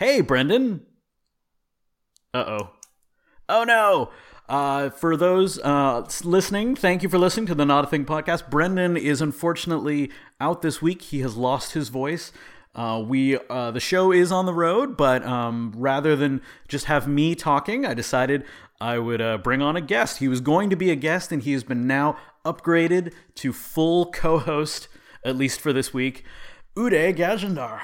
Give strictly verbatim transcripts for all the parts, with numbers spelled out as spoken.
Hey, Brendan. Uh-oh. Oh, no. Uh, for those uh, listening, thank you for listening to the Not a Thing podcast. Brendan is unfortunately out this week. He has lost his voice. Uh, we uh, the show is on the road, but um, rather than just have me talking, I decided I would uh, bring on a guest. He was going to be a guest, and he has been now upgraded to full co-host, at least for this week. Uday Gajendar.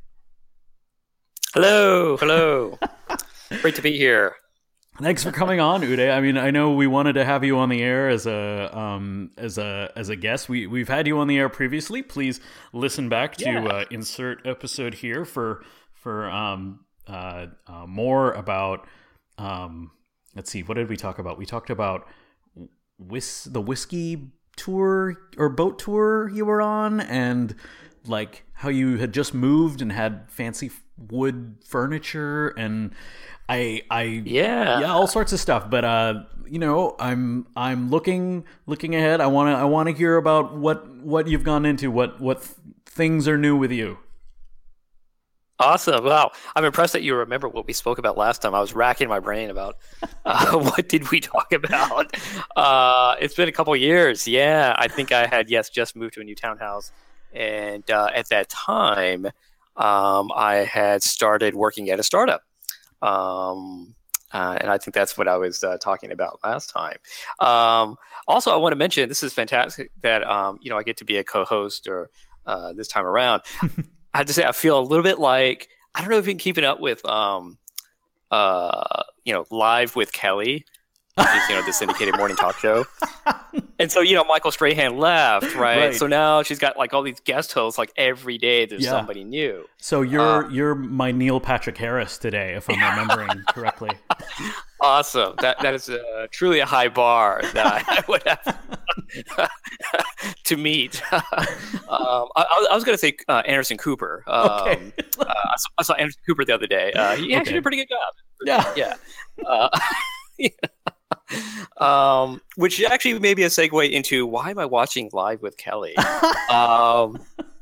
Hello, hello. Great to be here. Thanks for coming on, Uday. I mean, I know we wanted to have you on the air as a um, as a as a guest. We we've had you on the air previously. Please listen back to Yeah. uh, insert episode here for for um, uh, uh, more about. Um, let's see, what did we talk about? We talked about whis- the whiskey tour or boat tour you were on, and like how you had just moved and had fancy wood furniture and. I, I, Yeah. yeah, all sorts of stuff. But uh, you know, I'm, I'm looking, looking ahead. I want to, I want to hear about what, what you've gone into, what, what th- things are new with you. Awesome. Wow. I'm impressed that you remember what we spoke about last time. I was racking my brain about uh, what did we talk about. Uh, it's been a couple years. Yeah. I think I had, yes, just moved to a new townhouse. And uh, at that time, um, I had started working at a startup. Um, uh, and I think that's what I was uh, talking about last time. Um, also, I want to mention this is fantastic that um, you know I get to be a co-host or uh, this time around. I have to say I feel a little bit like I don't know if you've been keeping up with um, uh, you know Live with Kelly, which is you know the syndicated morning talk show. And so, you know, Michael Strahan left, right? Right. So now she's got like all these guest hosts, like every day there's Yeah. somebody new. So you're, Uh, you're my Neil Patrick Harris today, if I'm remembering correctly. Awesome. That that is uh, truly a high bar that I would have to meet. um, I, I was going to say uh, Anderson Cooper. Um, Okay. uh, I, saw, I saw Anderson Cooper the other day. Uh, he actually Okay. did a pretty good job. Yeah. Yeah. Uh, yeah. Um, which actually may be a segue into why am I watching Live with Kelly? um,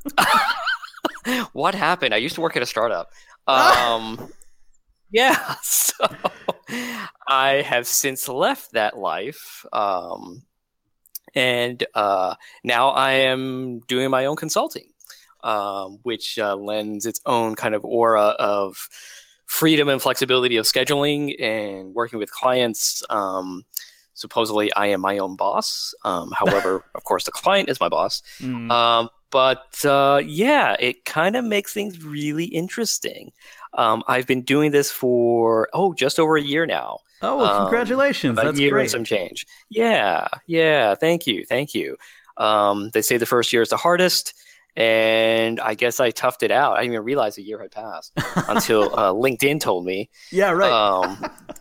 what happened? I used to work at a startup. Um, yeah, so I have since left that life. Um, and uh, now I am doing my own consulting, um, which uh, lends its own kind of aura of freedom and flexibility of scheduling and working with clients. Um, supposedly, I am my own boss. Um, however, of course, the client is my boss. Mm. Um, but uh, yeah, it kind of makes things really interesting. Um, I've been doing this for, oh, just over a year now. Oh, well, Um, congratulations. About That's a year great. and some change. Yeah, yeah. Thank you, thank you. Um, they say the first year is the hardest, and I guess I toughed it out. I didn't even realize a year had passed until uh, LinkedIn told me. Yeah, right. Um,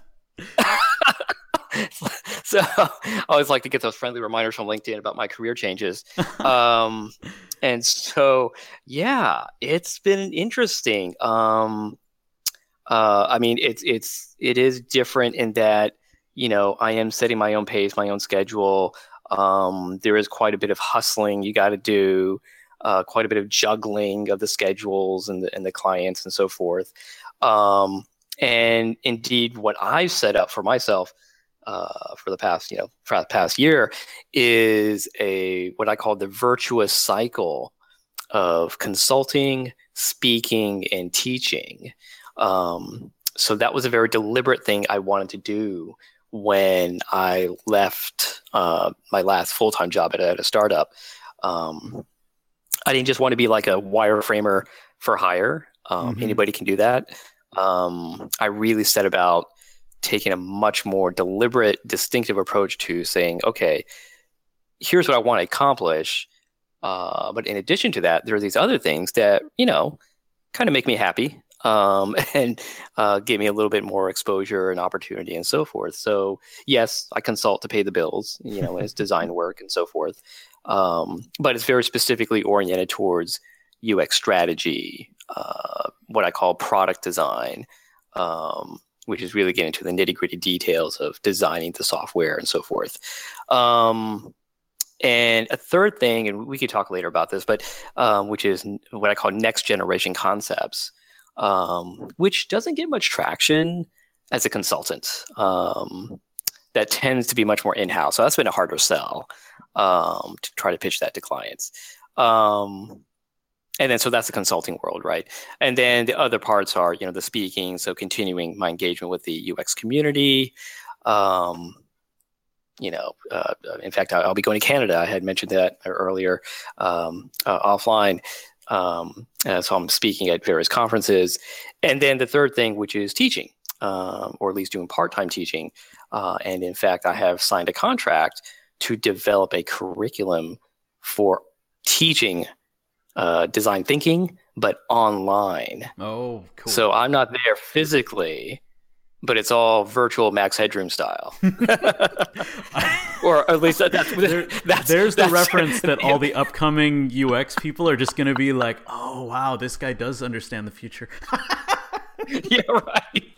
so I always like to get those friendly reminders from LinkedIn about my career changes. Um, and so, yeah, it's been interesting. Um, uh, I mean, it's it's it is different in that you know I am setting my own pace, my own schedule. Um, there is quite a bit of hustling you got to do, uh, quite a bit of juggling of the schedules and the and the clients and so forth. Um, and indeed, what I've set up for myself uh, for the past you know for the past year is a what I call the virtuous cycle of consulting, speaking, and teaching. Um, so that was a very deliberate thing I wanted to do when I left uh, my last full-time job at, at a startup. Um, I didn't just want to be like a wireframer for hire. Um, Mhm. Anybody can do that. Um, I really set about taking a much more deliberate, distinctive approach to saying, okay, here's what I want to accomplish. Uh, but in addition to that, there are these other things that, you know, kind of make me happy. Um, and uh, give me a little bit more exposure and opportunity and so forth. So yes, I consult to pay the bills, you know, as design work and so forth. Um, but it's very specifically oriented towards U X strategy, uh, what I call product design, um, which is really getting to the nitty gritty details of designing the software and so forth. Um, and a third thing, and we could talk later about this, but um, which is what I call next generation concepts. um, which doesn't get much traction as a consultant. Um, that tends to be much more in-house. So that's been a harder sell um, to try to pitch that to clients. Um, and then so that's the consulting world, right? And then the other parts are, you know, the speaking. So continuing my engagement with the U X community. Um, you know, uh, in fact, I'll be going to Canada. I had mentioned that earlier um, uh, offline. Um, uh, so I'm speaking at various conferences. And then the third thing, which is teaching, um, or at least doing part-time teaching. Uh, and in fact, I have signed a contract to develop a curriculum for teaching uh, design thinking, but online. Oh, cool. So I'm not there physically, but it's all virtual Max Headroom style. Or at least that's, there, that's there's that's, the reference that all the upcoming U X people are just going to be like, oh, wow, this guy does understand the future. Yeah, right.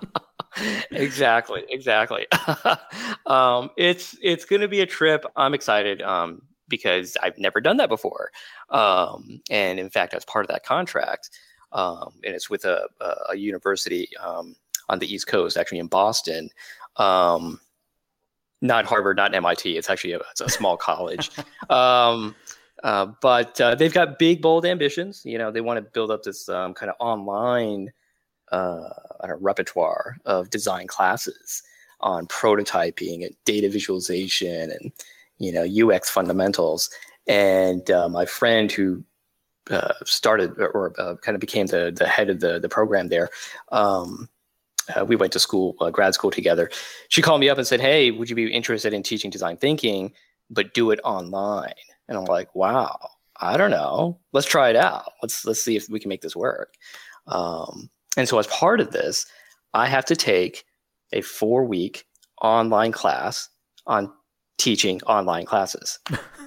Exactly, exactly. um, it's it's going to be a trip. I'm excited um, because I've never done that before. Um, and in fact, as part of that contract, um, and it's with a, a, a university um, on the East Coast, actually in Boston. Um, not Harvard, not M I T. It's actually a, it's a small college. Um, uh, but uh, they've got big, bold ambitions. You know, they want to build up this um, kind of online uh, I don't know, repertoire of design classes on prototyping and data visualization and, you know, U X fundamentals. And uh, my friend who uh, started or uh, kind of became the the head of the the program there, um, uh, we went to school, uh, grad school together. She called me up and said, "Hey, would you be interested in teaching design thinking, but do it online?" And I'm like, "Wow, I don't know. Let's try it out. Let's let's see if we can make this work." Um, and so as part of this, I have to take a four week online class on teaching online classes.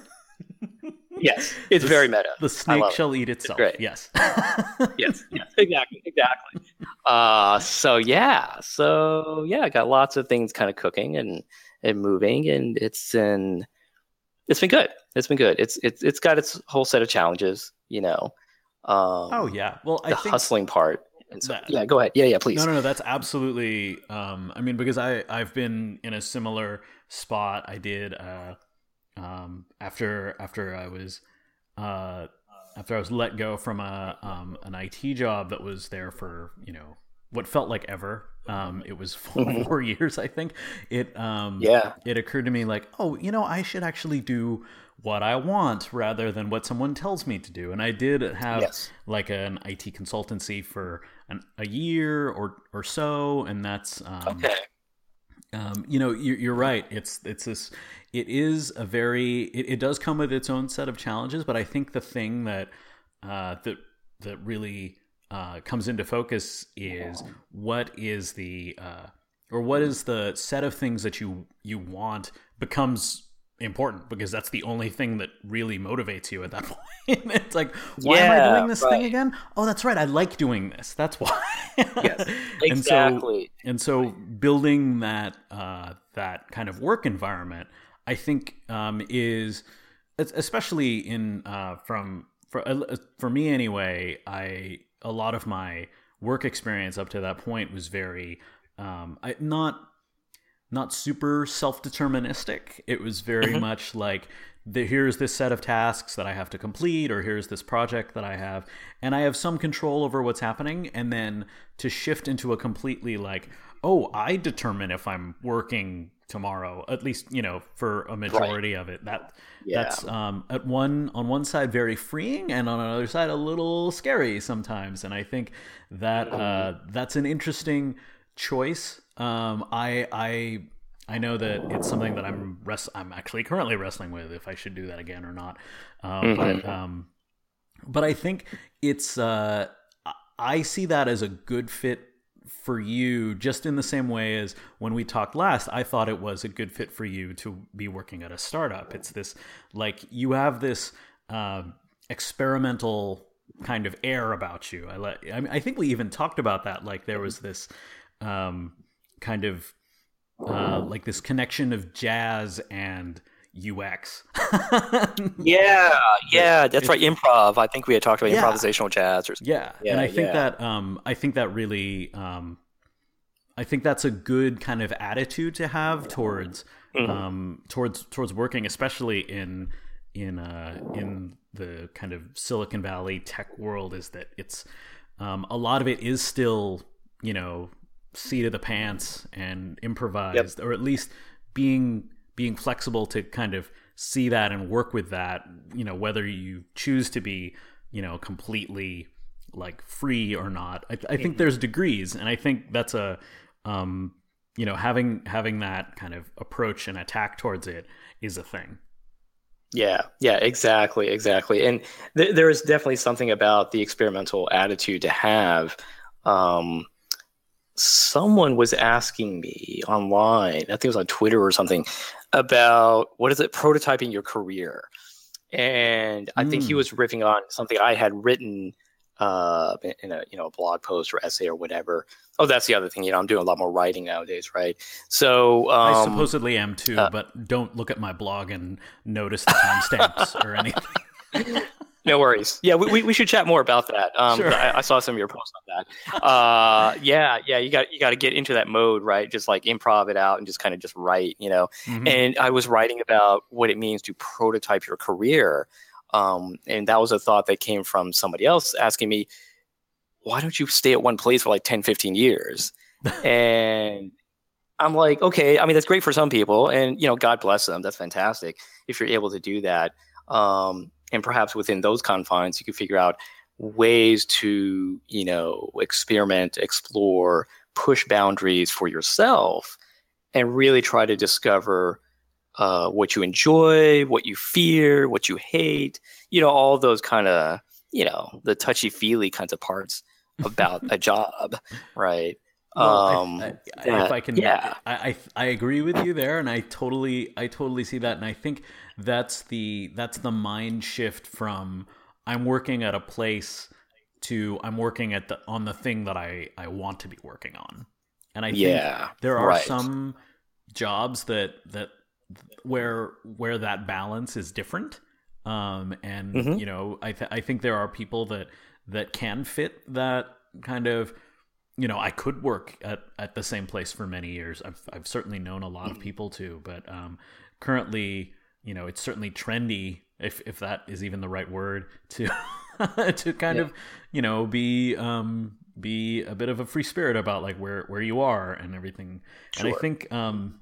Yes, it's the, very meta. The snake shall it. eat itself. It's yes. yes, yes, exactly, exactly. Uh, so yeah, so yeah, I got lots of things kind of cooking and and moving, and it's in, it's been good. It's been good. It's it's it's got its whole set of challenges, you know. Um, oh yeah, well, I the think hustling part. And so, that, yeah, go ahead. Yeah, yeah, please. No, no, no. That's absolutely. Um, I mean, because I I've been in a similar spot. I did. Uh, Um, after after I was uh, after I was let go from a um, an I T job that was there for, you know, what felt like ever. Um, it was four, mm-hmm. four years, I think. It um, yeah. It occurred to me like, oh, you know, I should actually do what I want rather than what someone tells me to do. And I did have yes. like an I T consultancy for an, a year or or so, and that's um, okay. Um, you know, you're, you're right. It's it's this. It is a very. It, it does come with its own set of challenges, but I think the thing that uh, that that really uh, comes into focus is what is the uh, or what is the set of things that you you want becomes important, because that's the only thing that really motivates you at that point. It's like, why yeah, am I doing this right. thing again? Oh, that's right. I like doing this. That's why. Yes, and exactly. So, and so building that uh, that kind of work environment, I think, um, is especially in uh, from for uh, for me anyway. I a lot of my work experience up to that point was very um, I, not. not super self-deterministic. It was very mm-hmm. much like, the, here's this set of tasks that I have to complete, or here's this project that I have, and I have some control over what's happening. And then to shift into a completely like, oh, I determine if I'm working tomorrow, at least, you know, for a majority right. of it. That yeah. That's um, at one on one side very freeing, and on another side a little scary sometimes. And I think that uh, that's an interesting choice. Um, I I I know that it's something that I'm rest- I'm actually currently wrestling with, if I should do that again or not. Um, mm-hmm. But um, but I think it's uh, I see that as a good fit for you, just in the same way as when we talked last, I thought it was a good fit for you to be working at a startup. It's this, like, you have this uh, experimental kind of air about you. I let I, mean, I think we even talked about that. Like, there was this. Um, kind of uh, like this connection of jazz and U X. Yeah, yeah, that's It's- right. Improv. I think we had talked about Yeah. improvisational jazz or something. Yeah, Yeah, and I think yeah. that um, I think that really, um, I think that's a good kind of attitude to have towards Mhm. um, towards towards working, especially in in uh, in the kind of Silicon Valley tech world. Is that it's um, a lot of it is still, you know, seat of the pants and improvised, or at least being being flexible to kind of see that and work with that, you know, whether you choose to be, you know, completely like free or not. I, I think there's degrees, and I think that's a, um, you know, having having that kind of approach and attack towards it is a thing. Yeah, yeah, exactly, exactly. And th- there is definitely something about the experimental attitude to have. Um, someone was asking me online, I think it was on Twitter or something, about what is it, prototyping your career. And I think he Mm. was riffing on something I had written uh, in a you know a blog post or essay or whatever. Oh, that's the other thing. You know, I'm doing a lot more writing nowadays, right? So um, I supposedly am too, uh, but don't look at my blog and notice the timestamps or anything. no worries. Yeah, we, we, we should chat more about that. Um, Sure. I, I saw some of your posts on that. Uh, yeah, yeah, you got you got to get into that mode, right? Just like improv it out and just kind of just write, you know. Mhm. And I was writing about what it means to prototype your career, um, and that was a thought that came from somebody else asking me, "Why don't you stay at one place for like ten, fifteen years?" And I'm like, okay, I mean that's great for some people, and you know, God bless them. That's fantastic if you're able to do that. Um, and perhaps within those confines, you can figure out ways to, you know, experiment, explore, push boundaries for yourself, and really try to discover uh, what you enjoy, what you fear, what you hate. You know, all those kind of, you know, the touchy-feely kinds of parts about a job, right? Well, um, I, I, that- if I can, yeah. I, I I agree with you there, and I totally I totally see that, and I think that's the that's the mind shift from I'm working at a place to I'm working at the on the thing that I I want to be working on, and I think Yeah, there are right. some jobs that that where where that balance is different, um, and Mhm. you know I th- I think there are people that that can fit that kind of. You know, I could work at, at the same place for many years. I've I've certainly known a lot of people too, but um, currently, you know, it's certainly trendy, if if that is even the right word, to to kind Yeah. of, you know, be um be a bit of a free spirit about like where where you are and everything. And I Sure. think um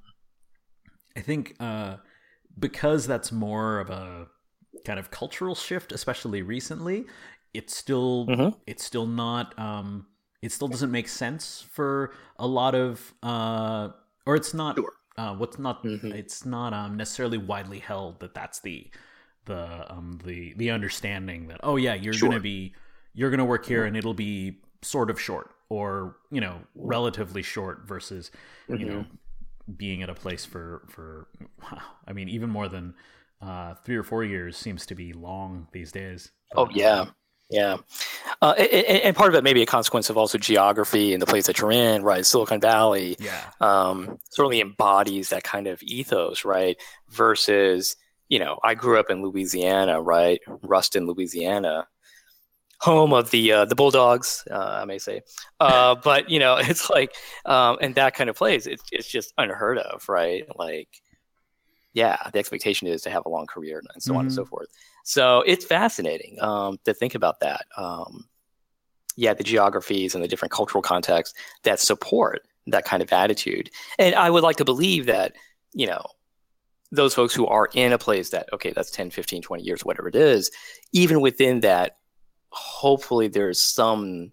I think uh because that's more of a kind of cultural shift, especially recently, it's still Mhm. it's still not um it still doesn't make sense for a lot of uh or it's not Sure. uh what's not Mhm. it's not um necessarily widely held that that's the the um the the understanding that oh yeah you're Sure. gonna be you're gonna work here and it'll be sort of short or you know relatively short versus you know being at a place for for wow I mean even more than uh three or four years seems to be long these days. Oh But, yeah, um, yeah. Uh, and, and part of it may be a consequence of also geography and the place that you're in, right? Silicon Valley yeah um, certainly embodies that kind of ethos, right? Versus, you know, I grew up in Louisiana, right? Ruston, Louisiana, home of the uh, the Bulldogs, uh, I may say. Uh, but you know, it's like, um, and that kind of place, it's it's just unheard of, right? Like, yeah, the expectation is to have a long career and so on and so Mhm. forth. So it's fascinating um, to think about that. Um, yeah, the geographies and the different cultural contexts that support that kind of attitude. And I would like to believe that, you know, those folks who are in a place that, okay, that's ten, fifteen, twenty years, whatever it is, even within that, hopefully there's some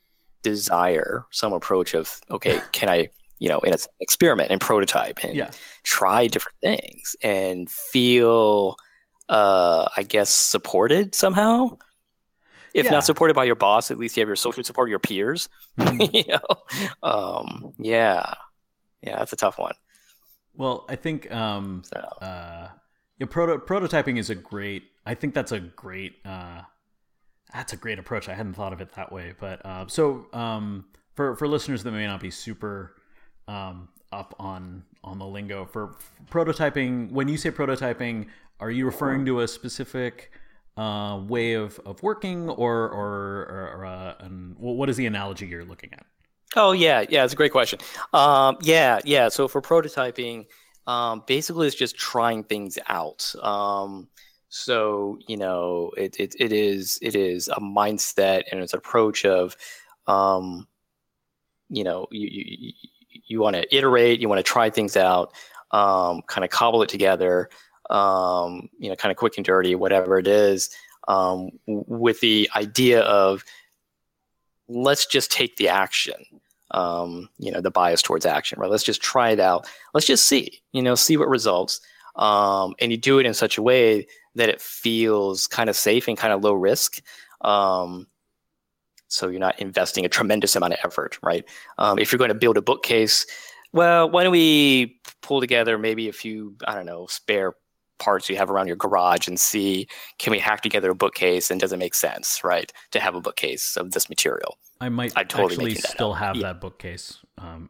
desire, some approach of, okay, can I, you know, in an experiment and prototype and yeah try different things and feel, uh, I guess, supported somehow. If Yeah. not supported by your boss, at least you have your social support, your peers. Mhm. you know, um, yeah, yeah, that's a tough one. Well, I think um, So, uh, yeah, proto- prototyping is a great. I think that's a great. Uh, that's a great approach. I hadn't thought of it that way. But uh, so um, for for listeners that may not be super um, up on on the lingo for prototyping. When you say prototyping, are you referring to a specific uh, way of, of working, or or, or, or uh, and what is the analogy you're looking at? Oh yeah, yeah, it's a great question. Um, yeah, yeah. So for prototyping, um, basically it's just trying things out. Um, so you know, it, it it is it is a mindset and it's an approach of, um, you know, you you, you want to iterate, you want to try things out, um, kind of cobble it together, um, you know, kind of quick and dirty, whatever it is, um, w- with the idea of let's just take the action. Um, you know, the bias towards action, right? Let's just try it out. Let's just see, you know, see what results. Um, and you do it in such a way that it feels kind of safe and kind of low risk. Um, so you're not investing a tremendous amount of effort, right? Um, if you're going to build a bookcase, well, why don't we pull together maybe a few, I don't know, spare parts you have around your garage and see, can we hack together a bookcase, and does it make sense, right, to have a bookcase of this material? I might I'm totally actually still up. have yeah. that bookcase. Um,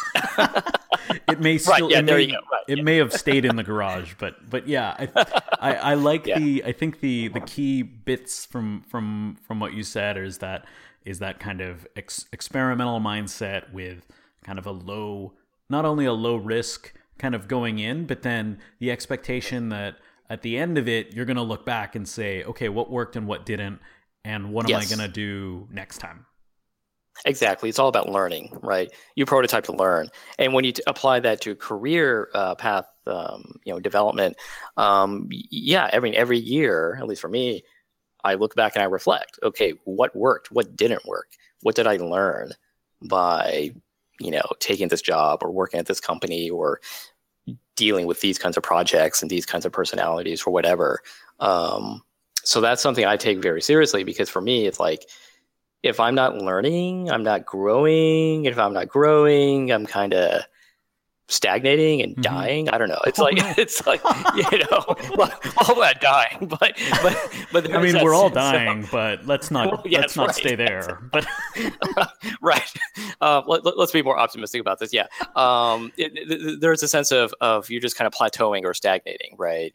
it may still, right, yeah, it, there may, you go. Right, it yeah. may have stayed in the garage, but but yeah, I I, I like yeah. the I think the the key bits from from from what you said is that is that kind of ex- experimental mindset with kind of a low, not only a low risk kind of going in, but then the expectation that at the end of it, you're going to look back and say, okay, what worked and what didn't, and what am yes. I going to do next time? Exactly. It's all about learning, right? You prototype to learn. And when you t- apply that to career uh, path, um, you know, development, um, yeah, every, every year, at least for me, I look back and I reflect, okay, what worked? What didn't work? What did I learn by, you know, taking this job or working at this company or dealing with these kinds of projects and these kinds of personalities or whatever. Um, so that's something I take very seriously, because for me, it's like, if I'm not learning, I'm not growing. If I'm not growing, I'm kind of stagnating and mm-hmm. dying. I don't know. It's oh, like, no. it's like, you know, well, all about dying, but, but, but I mean, we're all dying, so, but let's not, well, yes, let's not right. stay there. But right. Uh, let, let's be more optimistic about this. Yeah. Um, it, it, there's a sense of, of you're just kind of plateauing or stagnating. Right.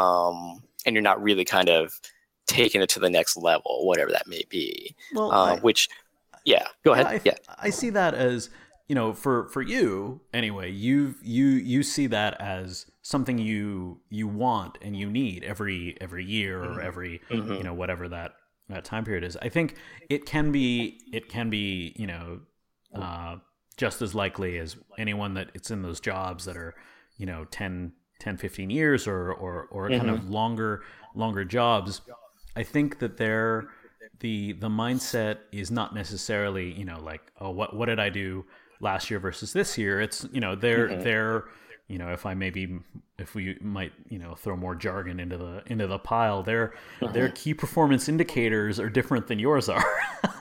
Um, and you're not really kind of taking it to the next level, whatever that may be. Well, uh, I, which, yeah, go ahead. I, I, yeah. I see that as, you know, for, for you anyway, you you you see that as something you you want and you need every every year or every mm-hmm. you know, whatever that, that time period is. I think it can be it can be you know uh, just as likely as anyone that it's in those jobs that are, you know, ten, fifteen years or or or mm-hmm. kind of longer longer jobs. I think that they're the the mindset is not necessarily, you know, like, oh, what what did I do last year versus this year? It's, you know, they're mm-hmm. they're you know, if I maybe if we might, you know, throw more jargon into the into the pile, their mm-hmm. their key performance indicators are different than yours are.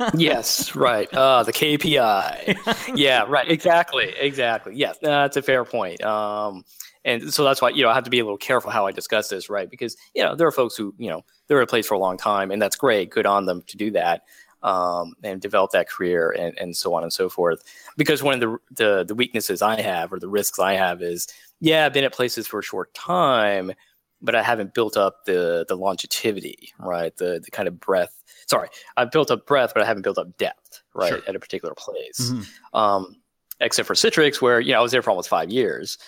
Yes, right. Uh, the K P I. Yeah, right. Exactly. Exactly. Yes, that's a fair point. Um, and so that's why, you know, I have to be a little careful how I discuss this, right? Because, you know, there are folks who, you know, they're in a place for a long time, and that's great. Good on them to do that. Um, and develop that career and, and so on and so forth. Because one of the, the the weaknesses I have, or the risks I have, is, yeah, I've been at places for a short time, but I haven't built up the the longevity, right? The the kind of breadth. Sorry, I've built up breadth, but I haven't built up depth, right, sure. at a particular place. Mm-hmm. Um, except for Citrix, where, you know, I was there for almost five years.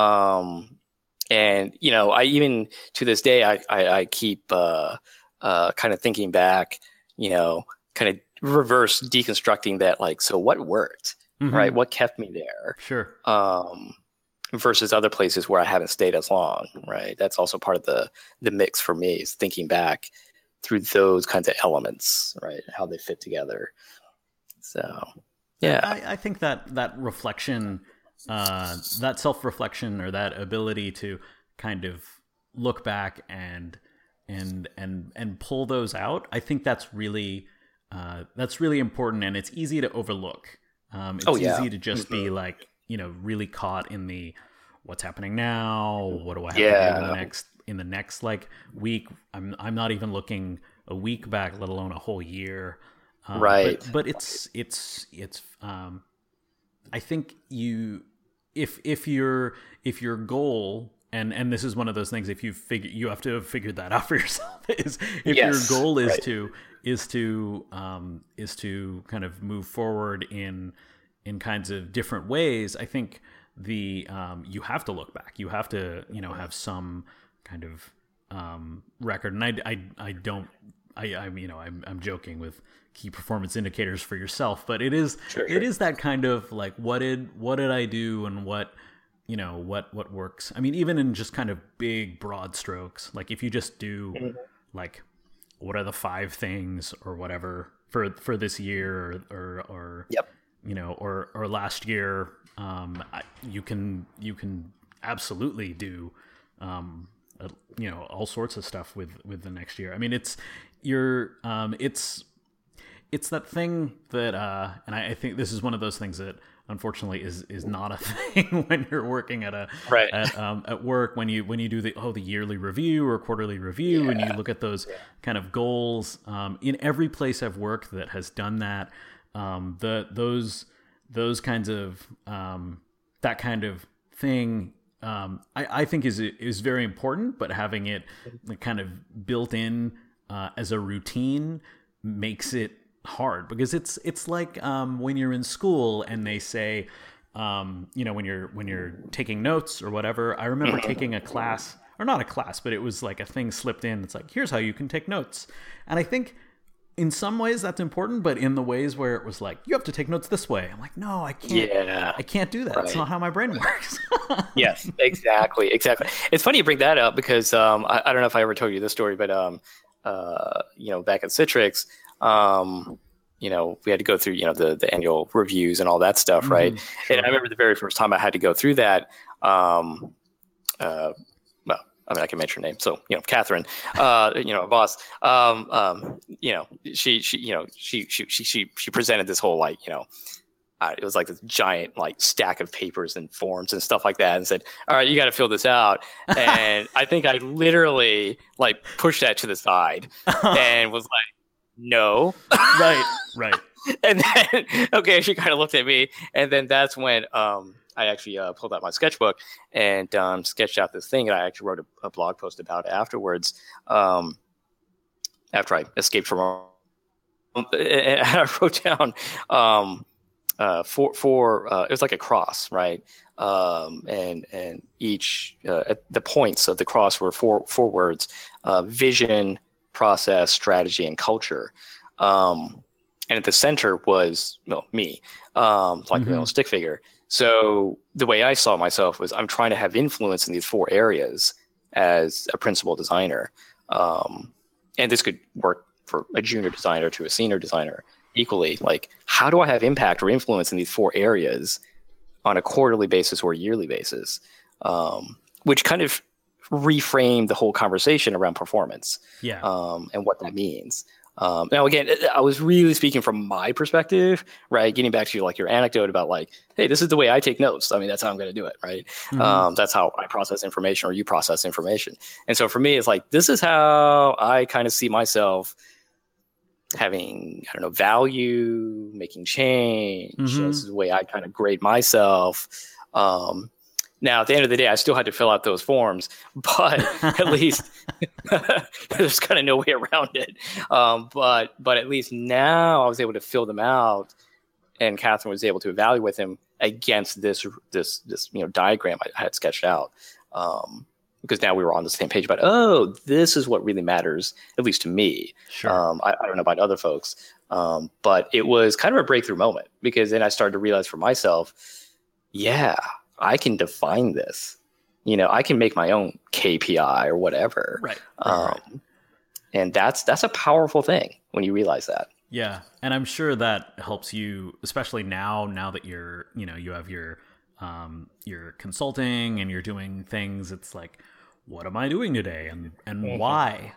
Um, and, you know, I even to this day, I, I, I keep uh, uh, kind of thinking back, you know, kind of reverse deconstructing that, like, so what worked, mm-hmm. right? What kept me there? Sure. Um, versus other places where I haven't stayed as long, right? That's also part of the the mix for me, is thinking back through those kinds of elements, right? How they fit together. So, yeah. I, I think that that reflection, uh, that self-reflection, or that ability to kind of look back and and and and pull those out, I think that's really uh, that's really important, and it's easy to overlook. Um, it's oh, yeah. easy to just mm-hmm. be like, you know, really caught in the what's happening now. What do I have yeah. to do in the next in the next like week? I'm I'm not even looking a week back, let alone a whole year. Um, right. But, but it's it's it's. Um, I think you if if your if your goal, and and this is one of those things, if you figure, you have to have figured that out for yourself, is if Yes, your goal is right. to is to um is to kind of move forward in in kinds of different ways, I think the um you have to look back, you have to, you know, have some kind of um record. And i i, I don't I, I'm, you know, I'm, I'm joking with key performance indicators for yourself, but it is, Sure, it sure. is that kind of like, what did, what did I do, and what, you know, what, what works. I mean, even in just kind of big, broad strokes, like if you just do Mhm. like, what are the five things or whatever for, for this year, or, or, or Yep. you know, or, or last year, um, I, you can, you can absolutely do, um, uh, you know, all sorts of stuff with, with the next year. I mean, it's, you're, um, it's, it's that thing that, uh, and I, I think this is one of those things that unfortunately is, is not a thing when you're working at a, Right. at, um, at work, when you, when you do the, oh, the yearly review or quarterly review, and you Yeah. look at those kind of goals, um, in every place I've worked that has done that, um, the, those, those kinds of, um, that kind of thing, um, I, I think is, is very important, but having it kind of built in, uh, as a routine makes it hard, because it's, it's like, um, when you're in school and they say, um, you know, when you're, when you're taking notes or whatever. I remember taking a class, or not a class, but it was like a thing slipped in. It's like, here's how you can take notes. And I think in some ways that's important, but in the ways where it was like, you have to take notes this way, I'm like, no, I can't, Yeah. I can't do that. It's Right. not how my brain works. Yes, exactly, exactly. It's funny you bring that up because um, I, I don't know if I ever told you this story, but um, uh, you know, back at Citrix, um, you know, we had to go through, you know, the the annual reviews and all that stuff, right? Sure. And I remember the very first time I had to go through that. Um, uh, well, I mean, I can mention her name, so you know, Catherine, uh, you know, our boss. Um, um, you know, she she you know she she she she she presented this whole like you know. Uh, it was like this giant like stack of papers and forms and stuff like that, and said, all right, you got to fill this out. And I think I literally like pushed that to the side and was like, no. Right, right. And then, okay, she kind of looked at me, and then that's when um, I actually uh, pulled out my sketchbook and um, sketched out this thing, and I actually wrote a, a blog post about it afterwards, um, after I escaped from, and I wrote down, um, Uh, for for uh, it was like a cross, right? Um, and and each uh, the points of the cross were four four words: uh, vision, process, strategy, and culture. Um, and at the center was well, me, um, like Mhm. a little stick figure. So the way I saw myself was I'm trying to have influence in these four areas as a principal designer, um, and this could work for a junior designer to a senior designer equally. Like, how do I have impact or influence in these four areas on a quarterly basis or a yearly basis? Um, which kind of reframed the whole conversation around performance, Yeah. um, and what that means. Um, now, again, I was really speaking from my perspective, right? Getting back to like your anecdote about like, hey, this is the way I take notes. I mean, that's how I'm going to do it, right? Mhm. Um, that's how I process information, or you process information. And so for me, it's like, this is how I kind of see myself having, I don't know, value, making change. Mhm. This is the way I kind of grade myself. Um, now, at the end of the day, I still had to fill out those forms, but at least there's kind of no way around it. Um, but but at least now I was able to fill them out, and Catherine was able to evaluate them against this this this you know diagram I had sketched out. Um, because now we were on the same page about, oh, this is what really matters, at least to me. Sure. Um, I, I don't know about other folks, um, but it was kind of a breakthrough moment, because then I started to realize for myself, yeah, I can define this. You know, I can make my own K P I or whatever. Right. right, Um, right. And that's that's a powerful thing when you realize that. Yeah, and I'm sure that helps you, especially now. Now that you're, you know, you have your, um, your consulting and you're doing things. It's like, what am I doing today, and and Mhm. why?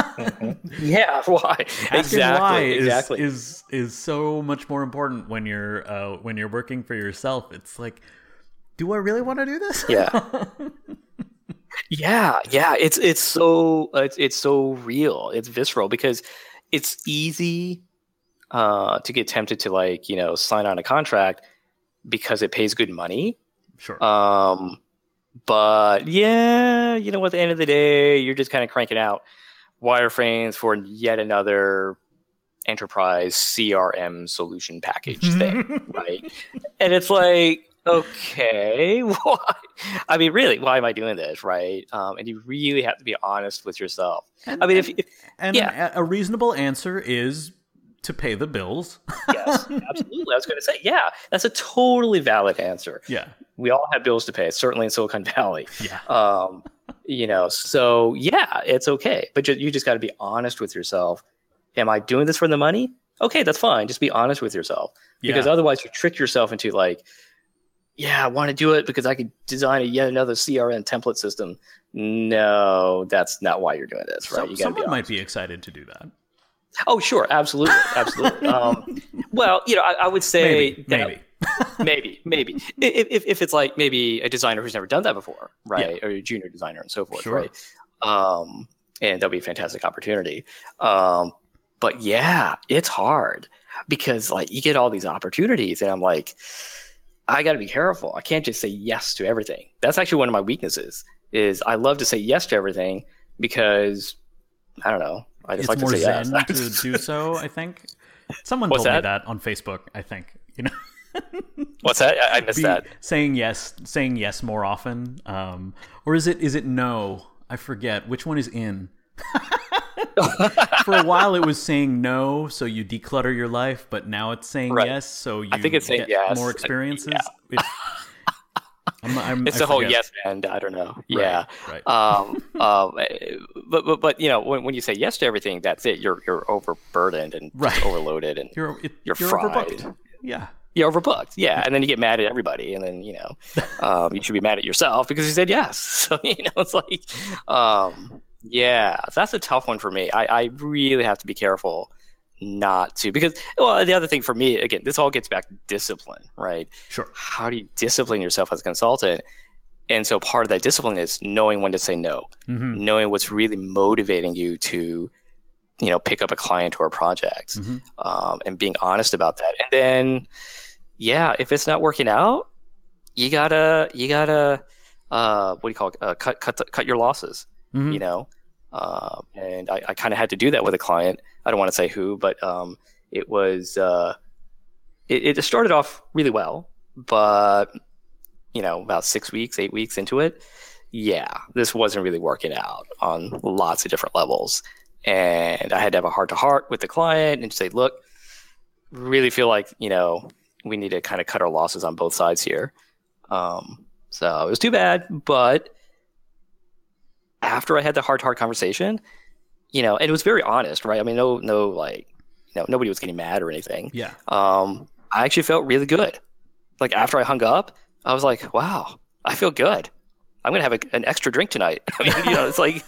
Yeah, why? Asking Exactly. why exactly. is, is is so much more important when you're uh, when you're working for yourself. It's like, do I really want to do this? Yeah. Yeah, yeah, it's it's so it's it's so real. It's visceral, because it's easy uh, to get tempted to, like, you know, sign on a contract because it pays good money. Sure. Um, but yeah, you know, at the end of the day, you're just kind of cranking out wireframes for yet another enterprise C R M solution package thing, right? And it's like, okay, why? I mean, really, why am I doing this, right? Um, and you really have to be honest with yourself. And, I mean, if, and, if and yeah, a reasonable answer is to pay the bills. yes, absolutely. I was going to say, yeah, that's a totally valid answer. Yeah, we all have bills to pay, certainly in Silicon Valley. Yeah. Um, you know, so yeah, it's okay, but you, you just got to be honest with yourself. Am I doing this for the money? Okay, that's fine. Just be honest with yourself, because yeah. otherwise you trick yourself into like, yeah, I want to do it because I could design a yet another C R M template system. No, that's not why you're doing this, right? So, you someone be might be excited to do that. Oh, sure, absolutely, absolutely. um, well, you know, I, I would say maybe, that, maybe, maybe, maybe. If, if if it's like maybe a designer who's never done that before, right, yeah. or a junior designer and so forth, sure. right? Um, and that'll be a fantastic opportunity. Um, but yeah, it's hard because like you get all these opportunities, and I'm like, I got to be careful. I can't just say yes to everything. That's actually one of my weaknesses. Is I love to say yes to everything because I don't know. I just it's like more to say zen yes. to do so. I think someone What's told that? me that on Facebook. I think you know. What's that? I, I missed Be that. Saying yes, saying yes more often, um, or is it is it no? I forget which one is in. For a while, it was saying no, so you declutter your life, but now it's saying right. yes, so you I think it's saying get yes. more experiences. Yeah. It, I'm, I'm, it's I the whole forget. yes and I don't know. Yeah. Right. right. Um, um, but, but but you know when, when you say yes to everything, that's it. You're you're overburdened and right. overloaded, and you're it, you're, you're fried. overbooked. Yeah. You're overbooked. Yeah, and then you get mad at everybody, and then you know um, you should be mad at yourself because you said yes. So you know it's like, um, yeah, so that's a tough one for me. I, I really have to be careful not to, because well, the other thing for me, again, this all gets back to discipline, right? Sure. How do you discipline yourself as a consultant? And so part of that discipline is knowing when to say no, mm-hmm. knowing what's really motivating you to, you know, pick up a client or a project, mm-hmm. um, and being honest about that. And then, yeah, if it's not working out, you gotta, you gotta, uh, what do you call it? Uh, cut, cut, the, cut your losses, mm-hmm. you know? Uh, and I, I kind of had to do that with a client. I don't want to say who, but um, it was, uh, it, it started off really well, but you know, about six weeks, eight weeks into it, yeah, this wasn't really working out on lots of different levels. And I had to have a heart to heart with the client and say, look, really feel like, you know, we need to kind of cut our losses on both sides here. Um, so it was too bad. But after I had the heart to heart conversation, you know, and it was very honest, right? I mean, no, no, like, you know, nobody was getting mad or anything. Yeah. Um, I actually felt really good. Like after I hung up, I was like, wow, I feel good. I'm going to have a, an extra drink tonight. I mean, you know, it's like...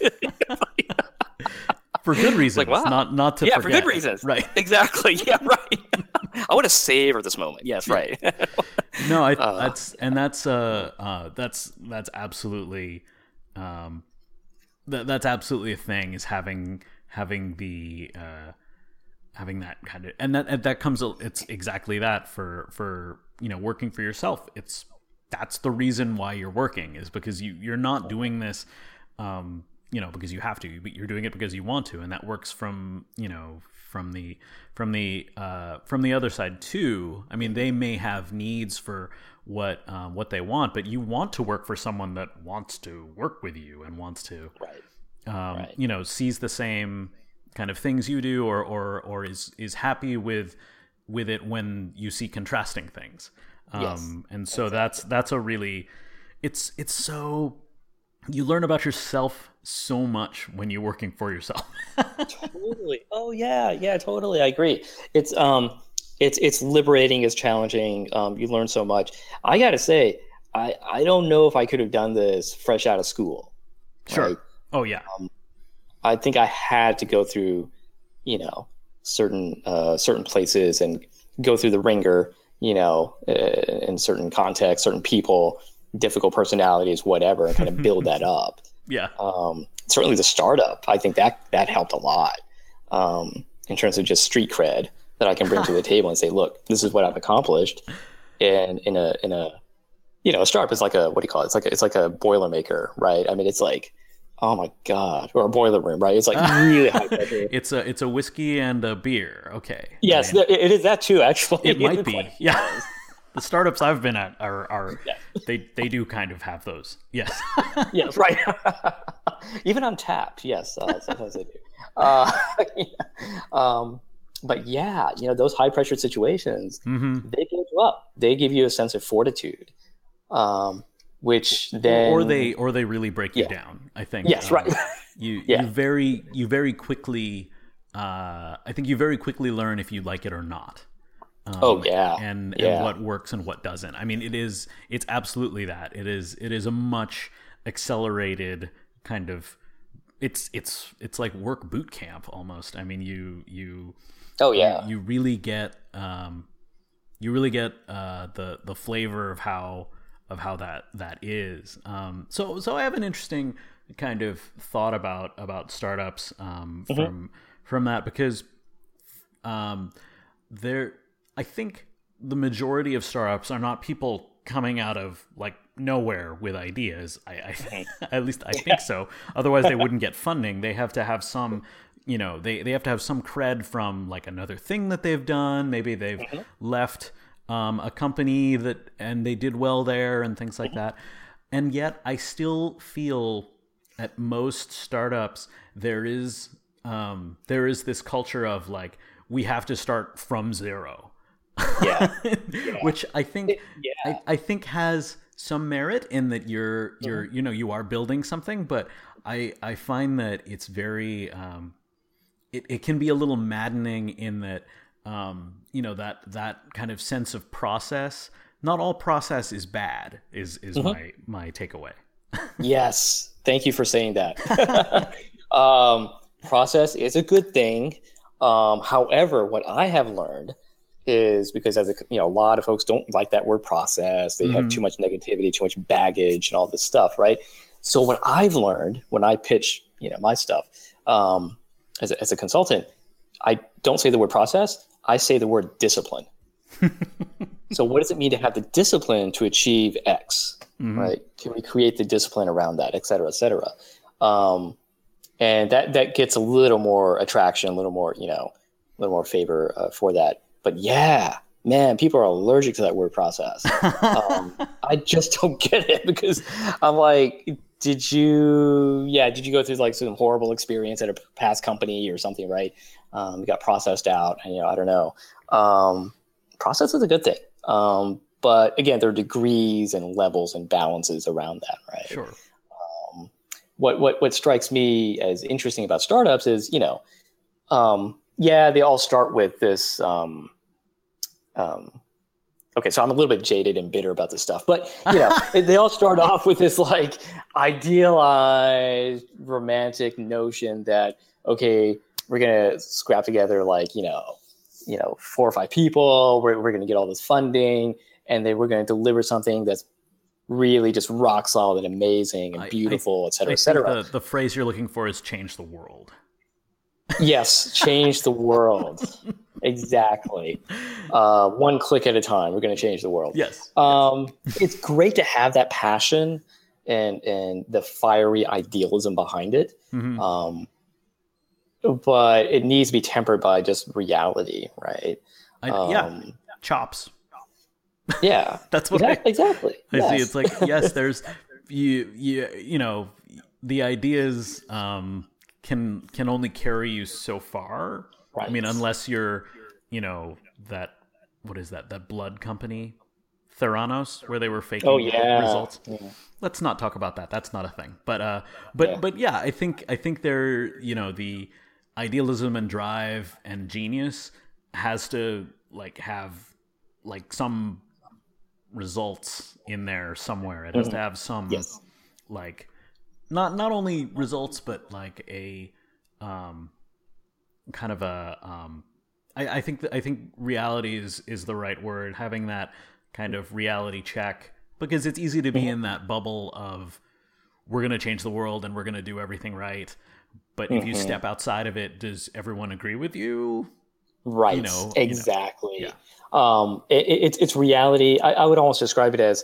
for good reasons. Like, wow. Not, not to Yeah, forget. for good reasons. Right. Exactly. Yeah, right. I want to savor this moment. Yes, right. No, I, uh, that's, and that's, uh, uh, that's, that's absolutely, um, that, that's absolutely a thing, is having, having the, uh, having that kind of, and that, and that comes, it's exactly that for, for, you know, working for yourself. It's, that's the reason why you're working, is because you, you're not doing this, um, you know, because you have to, but you're doing it because you want to. And that works from, you know, from the, from the, uh, from the other side too. I mean, they may have needs for what, um, what they want, but you want to work for someone that wants to work with you and wants to, right. um, right. you know, sees the same kind of things you do, or, or, or is, is happy with, with it when you see contrasting things. Um, yes, and so exactly. that's, that's a really, it's, it's so, you learn about yourself so much when you're working for yourself. Totally. Oh yeah. Yeah, totally. I agree. It's, um, it's, it's liberating. It's challenging. Um, you learn so much. I gotta say, I, I don't know if I could have done this fresh out of school. Sure. Right? Oh yeah. Um, I think I had to go through, you know, certain, uh, certain places and go through the ringer, you know, uh, in certain contexts, certain people, difficult personalities, whatever, and kind of build that up. Yeah. Um, certainly the startup, I think that, that helped a lot, um, in terms of just street cred that I can bring to the table and say, look, this is what I've accomplished in, in a, in a, you know, a startup is like a, what do you call it? It's like a, it's like a Boilermaker, right? I mean, it's like, oh my God, or a boiler room, right? It's like really high pressure. It's a it's a whiskey and a beer. Okay. Yes, I mean, it is that too. Actually, it might It's be. like- Yeah. The startups I've been at are are Yeah. they they do kind of have those. Yes. Yes, right. Even Untapped, yes, uh, sometimes they do. Uh, yeah. um, but yeah, you know, those high pressure situations, Mm-hmm. they build you up. They give you a sense of fortitude, um, which then Or they or they really break you Yeah. down. I think. Yes, um, right. You Yeah. you very you very quickly. Uh, I think you very quickly learn if you like it or not. Um, Oh, yeah. and, Yeah. and what works and what doesn't. I mean, it is it's absolutely that. It is it is a much accelerated kind of. It's it's it's like work boot camp almost. I mean, you you Oh yeah, you really get um, you really get uh, the the flavor of how of how that that is. Um, so so I have an interesting kind of thought about about startups um, Mm-hmm. from from that because um, there I think the majority of startups are not people coming out of like nowhere with ideas. I, I think, at least I think so. Otherwise, they wouldn't get funding. They have to have some, you know, they, they have to have some cred from like another thing that they've done. Maybe they've Mm-hmm. left um, a company that and they did well there and things like that. And yet, I still feel at most startups there is um, there is this culture of like we have to start from zero. yeah, Which I think yeah. I, I think has some merit in that you're you're you know you are building something, but I I find that it's very um, it, it can be a little maddening in that um, you know that that kind of sense of process. Not all process is bad is is Mm-hmm. my my takeaway. Yes, thank you for saying that. um, process is a good thing. Um, however, what I have learned is because as a, you know, a lot of folks don't like that word process. They have Mhm. too much negativity, too much baggage and all this stuff. Right. So what I've learned when I pitch, you know, my stuff, um, as a, as a consultant, I don't say the word process. I say the word discipline. So what does it mean to have the discipline to achieve X, Mhm. right? Can we create the discipline around that, et cetera, et cetera? Um, and that, that gets a little more attraction, a little more, you know, a little more favor uh, for that. But yeah, man, people are allergic to that word process. Um, I just don't get it because I'm like, did you, yeah, did you go through like some horrible experience at a past company or something, right? Um, you got processed out and, you know, I don't know. Um, process is a good thing. Um, but again, there are degrees and levels and balances around that, right? Sure. Um, what, what, what strikes me as interesting about startups is, you know, um, yeah, they all start with this, um, um, okay, so I'm a little bit jaded and bitter about this stuff, but you know, they all start off with this like idealized romantic notion that, okay, we're going to scrap together like, you know, you know, four or five people, we're, we're going to get all this funding and then we're going to deliver something that's really just rock solid and amazing and I- beautiful, I- et cetera, I et think cetera. the, the phrase you're looking for is change the world. Yes, change the world. Exactly. Uh, one click at a time, we're going to change the world. Yes. Um, it's great to have that passion and and the fiery idealism behind it, Mhm. um, but it needs to be tempered by just reality, right? I, yeah. Um, Chops. yeah. That's what exactly. I, exactly. I see. Yes. It's like, yes, there's you, you, you know, the ideas um, can can only carry you so far. Right. I mean, unless you're, you know, that what is that? That blood company, Theranos, where they were faking Oh yeah. results. Yeah. Let's not talk about that. That's not a thing. But uh, but Yeah. but yeah, I think I think there, you know, the idealism and drive and genius has to like have like some results in there somewhere. It has to have some Yes. like not not only results but like a um kind of a um I, I think that I think reality is is the right word, having that kind of reality check, because it's easy to be in that bubble of we're going to change the world and we're going to do everything right, but if you step outside of it, does everyone agree with you? Right. You know, exactly. you know. Um, it, it, it's it's reality. I, I would almost describe it as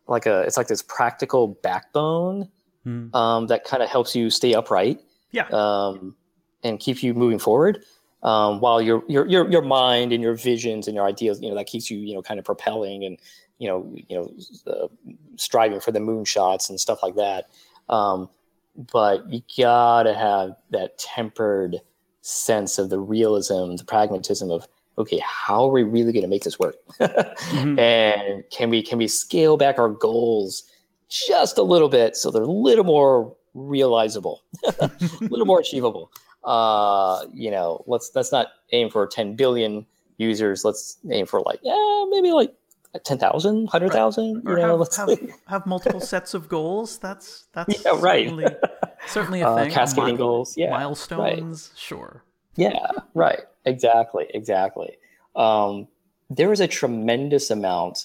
like a it's like this practical backbone Mm. um, that kind of helps you stay upright. Yeah. Um, and keeps you moving forward. Um, while your your your your mind and your visions and your ideas, you know, that keeps you, you know, kind of propelling and, you know, you know, uh, striving for the moonshots and stuff like that. Um, but you gotta have that tempered sense of the realism, the pragmatism of, okay, how are we really going to make this work? mm-hmm. And can we can we scale back our goals just a little bit so they're a little more realizable, a little more achievable? Uh, you know, let's let's not aim for ten billion users. Let's aim for like, yeah, maybe like ten thousand, one hundred thousand. Or you know, have, let's have, have multiple sets of goals. That's that's yeah, right. certainly, certainly a uh, thing. Cascading Mi- goals, yeah, milestones, right. Sure. Yeah, right. Exactly, exactly. Um, there is a tremendous amount.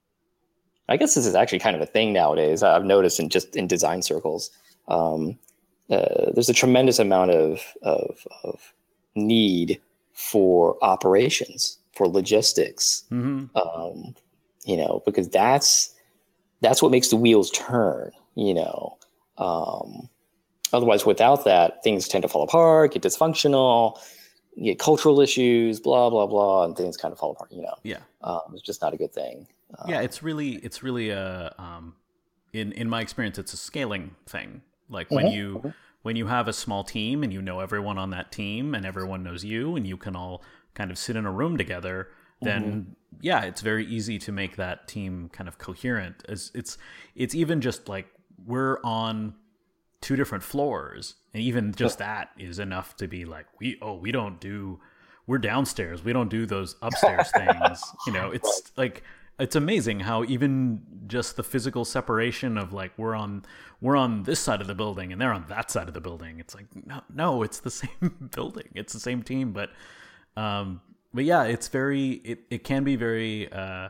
I guess this is actually kind of a thing nowadays. I've noticed in just in design circles. Um, Uh, there's a tremendous amount of, of of need for operations, for logistics, mm-hmm. um, you know, because that's that's what makes the wheels turn. You know, um, otherwise, without that, things tend to fall apart, get dysfunctional, you get cultural issues, blah blah blah, and things kind of fall apart. You know, yeah, um, it's just not a good thing. Um, yeah, it's really it's really a um, in in my experience, it's a scaling thing. Like when mm-hmm. you when you have a small team and you know everyone on that team and everyone knows you and you can all kind of sit in a room together, then mm-hmm. yeah, it's very easy to make that team kind of coherent. It's it's it's even just like we're on two different floors, and even just that is enough to be like, we oh we don't do we're downstairs, we don't do those upstairs things. You know, it's like. It's amazing how even just the physical separation of like we're on we're on this side of the building and they're on that side of the building. It's like no, no, it's the same building, it's the same team. But um, but yeah, it's very it, it can be very uh,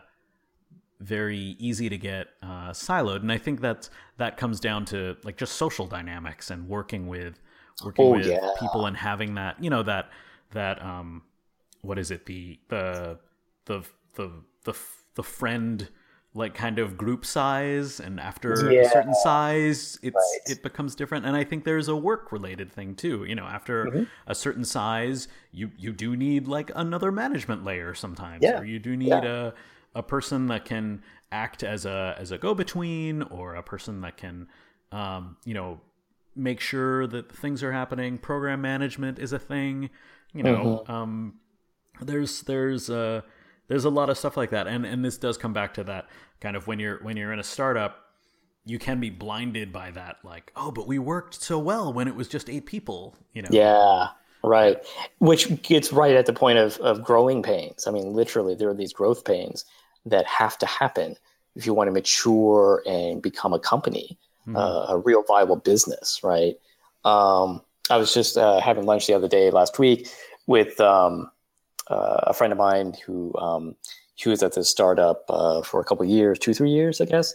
very easy to get uh, siloed, and I think that that comes down to like just social dynamics and working with working oh, with yeah. people and having that you know that that um what is it the the the the the the friend like kind of group size, and after yeah. a certain size it's right. it becomes different. And I think there's a work related thing too, you know, after mm-hmm. a certain size you you do need like another management layer sometimes, yeah. or you do need yeah. a a person that can act as a as a go-between, or a person that can um you know make sure that things are happening. Program management is a thing, you know. mm-hmm. um there's there's uh There's a lot of stuff like that, and and this does come back to that kind of when you're when you're in a startup, you can be blinded by that, like, oh, but we worked so well when it was just eight people, you know. Yeah, right. Which gets right at the point of of growing pains. I mean, literally, there are these growth pains that have to happen if you want to mature and become a company, mm-hmm. uh, a real viable business, right? Um, I was just uh, having lunch the other day last week with. Um, Uh, a friend of mine who um, he was at this startup uh, for a couple of years, two, three years, I guess.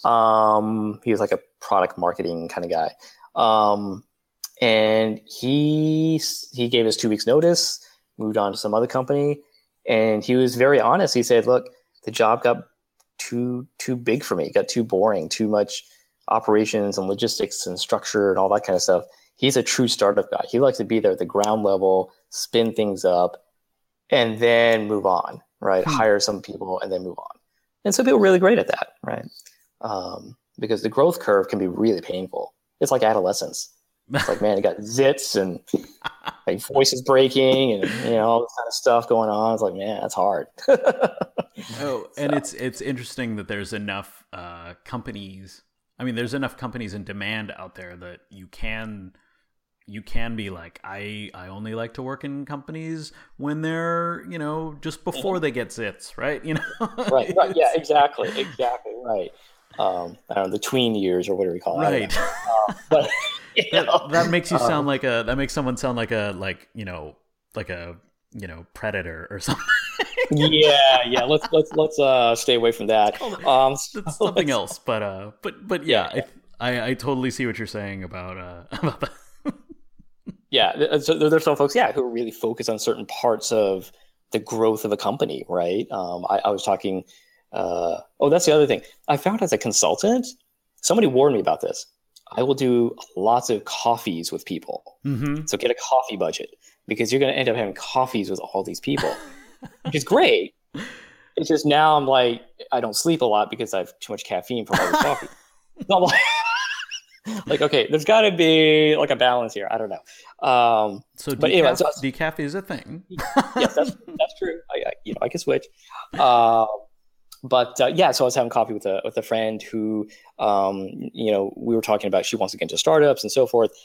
Um, he was like a product marketing kind of guy. Um, and he he gave us two weeks notice, moved on to some other company. And he was very honest. He said, look, the job got too too big for me. It got too boring, too much operations and logistics and structure and all that kind of stuff. He's a true startup guy. He likes to be there at the ground level, spin things up, and then move on, right? Hmm. Hire some people and then move on. And some people are really great at that, right? Um, because the growth curve can be really painful. It's like adolescence. It's like, man, you got zits and like voices breaking and, you know, all this kind of stuff going on. It's like, man, that's hard. oh, and so. it's it's interesting that there's enough uh, companies. I mean, there's enough companies in demand out there that you can... you can be like, I, I only like to work in companies when they're, you know, just before they get zits, right? You know, right, right, yeah, exactly, exactly, right. Um, I don't know, the tween years or whatever we call it, right? Uh, but you that, know, that makes you sound um, like a that makes someone sound like a like you know like a you know predator or something. yeah, yeah. Let's let's let's uh stay away from that. Um, so it's something else, but uh, but but yeah, yeah. I, I I totally see what you're saying about uh about that. Yeah, so there's some folks, yeah, who are really focused on certain parts of the growth of a company, right? Um, I, I was talking Uh, oh, that's the other thing. I found as a consultant, somebody warned me about this. I will do lots of coffees with people. Mm-hmm. So get a coffee budget because you're going to end up having coffees with all these people, which is great. It's just now I'm like, I don't sleep a lot because I have too much caffeine from all this coffee. So I'm like, like, okay, there's got to be like a balance here. I don't know. Um, so decaf, but anyway, so, decaf is a thing. Yes, that's that's true. I, I you know I can switch. Uh, but uh, yeah, so I was having coffee with a with a friend who, um, you know, we were talking about she wants to get into startups and so forth,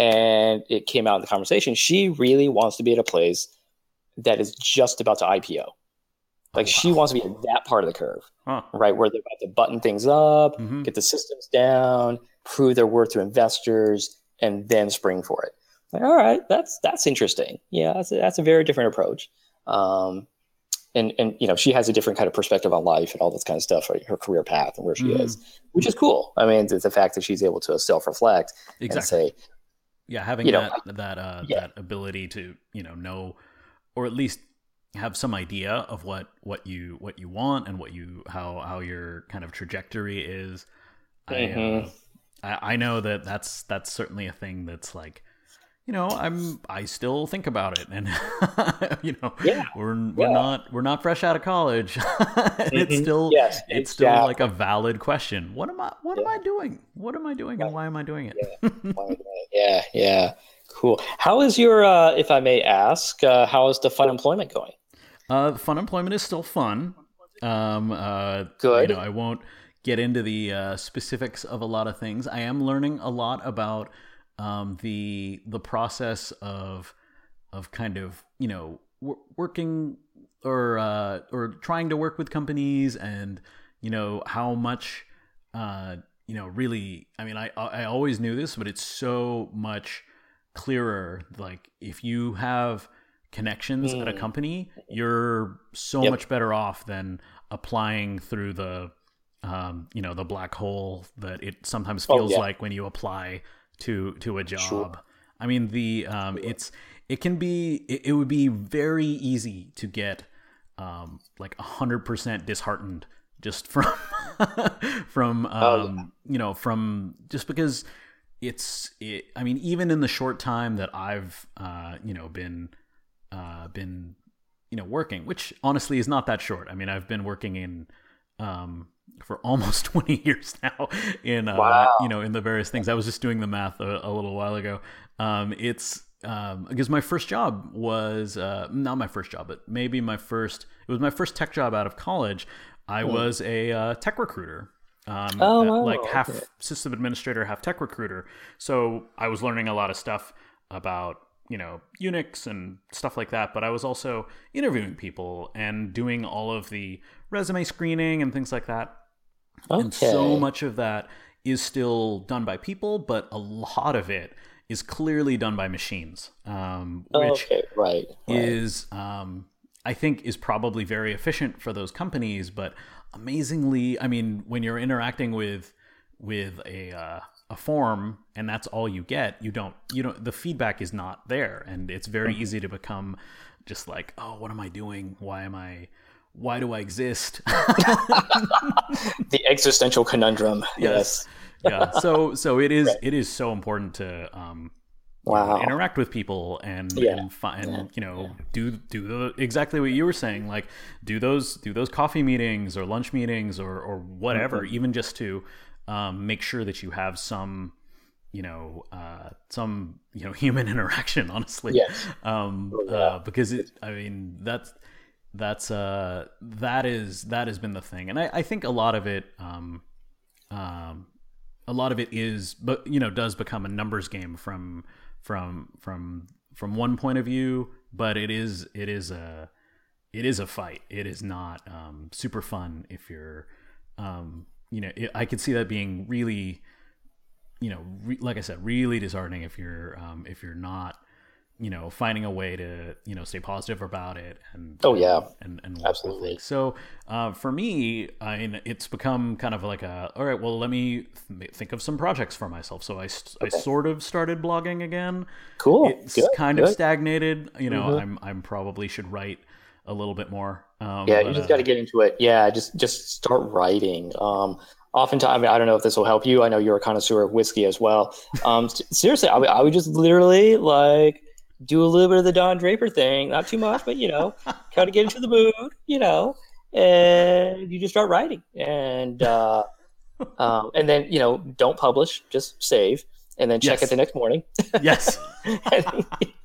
and it came out in the conversation. She really wants to be at a place that is just about to I P O. Like, oh, wow. She wants to be at that part of the curve, huh. right, where they're about to button things up, mm-hmm. get the systems down, prove their worth to investors, and then spring for it. Like, all right, that's that's interesting. Yeah, that's a, that's a very different approach. Um, and and you know, she has a different kind of perspective on life and all this kind of stuff, right? Her career path and where she mm-hmm. is, which is cool. I mean, it's the fact that she's able to self-reflect exactly. and say, yeah, having you that know, that uh, yeah. that ability to you know know, or at least have some idea of what what you what you want and what you how how your kind of trajectory is. Mm-hmm. I, uh, I I know that that's that's certainly a thing that's like, you know, I'm I still think about it, and you know, yeah. we're we're yeah. not we're not fresh out of college. mm-hmm. It's still yes, it's exactly. still like a valid question. What am I what yeah. am I doing? What am I doing, right. and why am I doing it? yeah. yeah, yeah, cool. How is your, uh, if I may ask, uh, how is the fun employment going? Uh, fun employment is still fun. Um, uh, Good. You know, I won't get into the uh, specifics of a lot of things. I am learning a lot about um, the the process of of kind of you know w- working or uh, or trying to work with companies, and you know how much uh, you know really. I mean, I I always knew this, but it's so much clearer. Like if you have connections mm. at a company, you're so yep. much better off than applying through the um you know the black hole that it sometimes feels oh, yeah. like when you apply to to a job. Sure. I mean the um sure. it's it can be it, it would be very easy to get um like a hundred percent disheartened just from from um oh, yeah. you know from just because it's it, I mean even in the short time that I've uh you know been Uh, been, you know, working, which honestly is not that short. I mean, I've been working in um, for almost twenty years now in, uh, wow. you know, in the various things. I was just doing the math a, a little while ago. Um, it's um, because my first job was uh, not my first job, but maybe my first. It was my first tech job out of college. I hmm. was a uh, tech recruiter. Um, oh, wow. like half okay. system administrator, half tech recruiter. So I was learning a lot of stuff about, you know, Unix and stuff like that, but I was also interviewing people and doing all of the resume screening and things like that. Okay. And so much of that is still done by people, but a lot of it is clearly done by machines, um, which okay. right. right. is, um, I think, is probably very efficient for those companies. But amazingly, I mean, when you're interacting with with a uh, a form and that's all you get, you don't you don't the feedback is not there, and it's very mm-hmm. easy to become just like, oh, what am I doing? Why am I why do I exist? The existential conundrum. Yes. yes. Yeah. So so it is right. it is so important to um wow. you know, interact with people and yeah. and, fi- and yeah. you know yeah. do do the exactly what you were saying, like do those do those coffee meetings or lunch meetings or or whatever, mm-hmm. even just to Um, make sure that you have some, you know, uh, some, you know, human interaction, honestly. Yes. Um, oh, yeah. uh, because it, I mean, that's, that's, uh, that is, that has been the thing. And I, I think a lot of it, um, um, a lot of it is, but, you know, does become a numbers game from, from, from, from one point of view, but it is, it is a, it is a fight. It is not, um, super fun if you're, um, you know, it, I could see that being really, you know, re, like I said, really disheartening if you're, um, if you're not, you know, finding a way to, you know, stay positive about it. And oh yeah, and and absolutely. So uh, for me, I mean, it's become kind of like a, all right, well, let me th- think of some projects for myself. So I, okay. I sort of started blogging again. Cool. It's good, kind good. of stagnated. You know, mm-hmm. I'm I'm probably should write a little bit more. Um, Yeah, but, you just uh, got to get into it. Yeah, just just start writing. Um, oftentimes, I mean, I don't know if this will help you. I know you're a connoisseur of whiskey as well. Um, s- seriously, I would, I would just literally like do a little bit of the Don Draper thing, not too much, but you know, kind of get into the mood, you know, and you just start writing, and uh, um, and then you know, don't publish, just save, and then check it the yes, next morning. yes. And,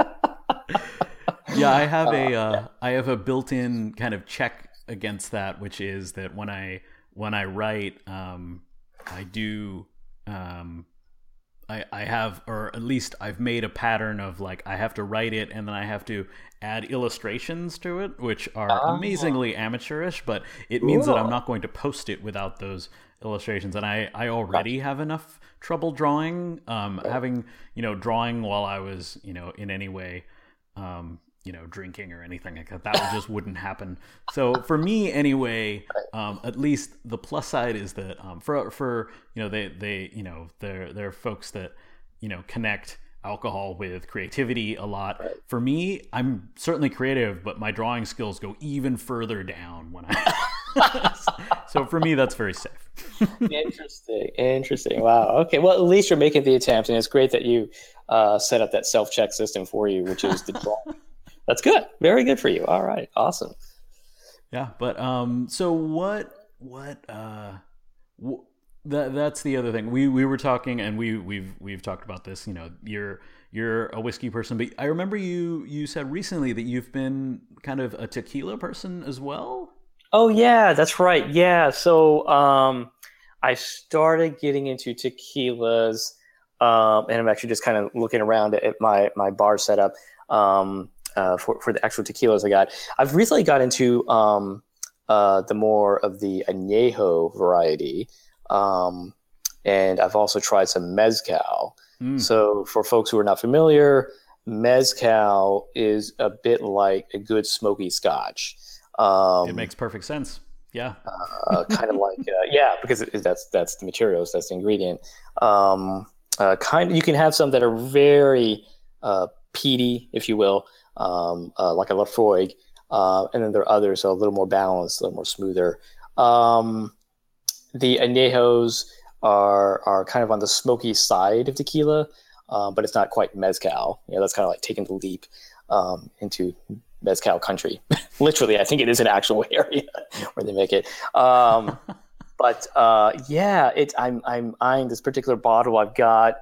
Yeah, I have uh, a yeah. uh, I have a built-in kind of check against that, which is that when I when I write, um, I do um, I I have, or at least I've made a pattern of like I have to write it and then I have to add illustrations to it, which are Ah, amazingly amateurish, but it means that I'm cool. not going to post it without those illustrations. And I I Gotcha. already have enough trouble drawing, um, Right. having you know drawing while I was you know in any way um, you know, drinking or anything like that. That would just wouldn't happen. So for me, anyway, um, at least the plus side is that um, for for you know they they you know they're they're folks that you know connect alcohol with creativity a lot. Right. For me, I'm certainly creative, but my drawing skills go even further down when I. So for me, that's very safe. Interesting. Interesting. Wow. Okay. Well, at least you're making the attempt, and it's great that you uh, set up that self-check system for you, which is the drawing. That's good. Very good for you. All right. Awesome. Yeah, but um, so what? What? Uh, w- that that's the other thing. We we were talking, and we we've we've talked about this. You know, you're you're a whiskey person, but I remember you you said recently that you've been kind of a tequila person as well. Oh yeah, that's right. Yeah. So um, I started getting into tequilas, um, and I'm actually just kind of looking around at my my bar setup um, uh, for for the actual tequilas I got. I've recently got into um, uh, the more of the añejo variety, um, and I've also tried some mezcal. Mm, So for folks who are not familiar, mezcal is a bit like a good smoky scotch. it Um, makes perfect sense. Yeah. uh, kind of like uh, yeah, because it, that's that's the materials, that's the ingredient. Um, uh, kind of, you can have some that are very uh, peaty, if you will, um, uh, like a Lafroig, uh, and then there are others that are a little more balanced, a little more smoother. Um, the añejos are are kind of on the smoky side of tequila, uh, but it's not quite mezcal. You know, that's kind of like taking the leap um, into mezcal country. Literally, I think it is an actual area where they make it. Um, but uh, yeah, it's I'm I'm eyeing this particular bottle. I've got